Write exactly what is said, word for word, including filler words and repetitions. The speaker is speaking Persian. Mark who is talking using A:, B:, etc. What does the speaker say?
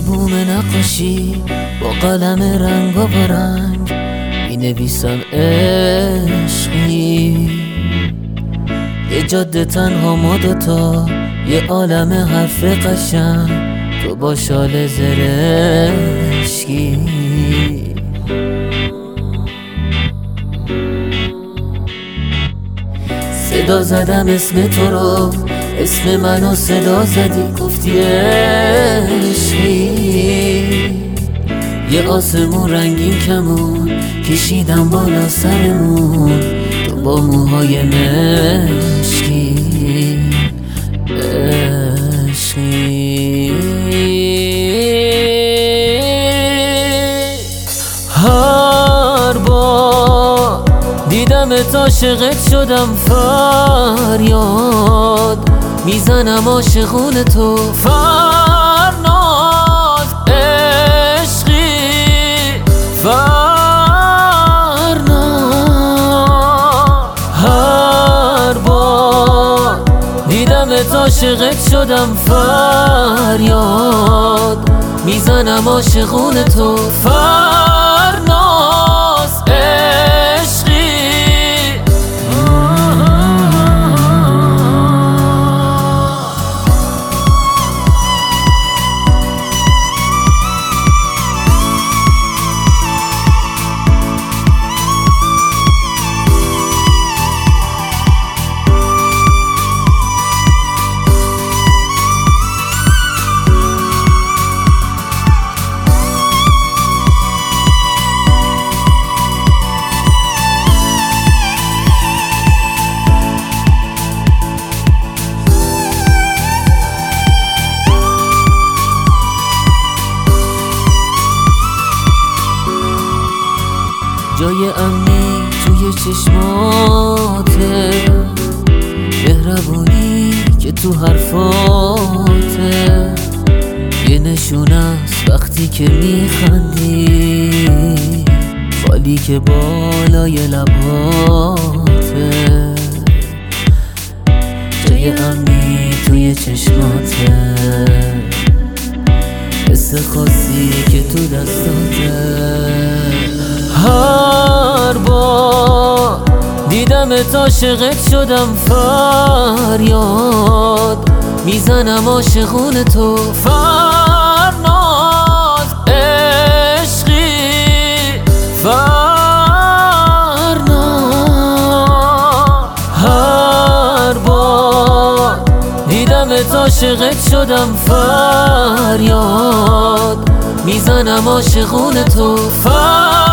A: روی بوم نقاشی با قلم رنگ و برنگ می نویسم عشقی، یه جاده تنها ما دوتا، یه عالم حرف قشنگ، تو با شال زرشکی. صدا زدم اسم تو رو، اسم منو صدا زدی، گفتی عشقی. یه آسمون رنگین کمون کشیدم بالا سرمون، تو با موهای مشکی عشقی. هر بار دیدمت عاشقت شدم، فریاد میزنم عاشقون تو، فرناز عشقی فرناز. هر بار دیدمت عاشقت شدم، فریاد میزنم عاشقون تو، فرناز عشقی. جای امنی توی چشماته، مهربونی که تو حرفاته، یه نشونه است وقتی که میخندی، خالی که بالای لباته. جای امنی توی چشماته، حس خاصی که تو دستاته. هر بار دیدمت عاشقت شدم، فریاد میزنم عاشقون تو، فرناز عشقی فرناز. هر بار دیدمت عاشقت شدم، فریاد میزنم عاشقون تو، فرناز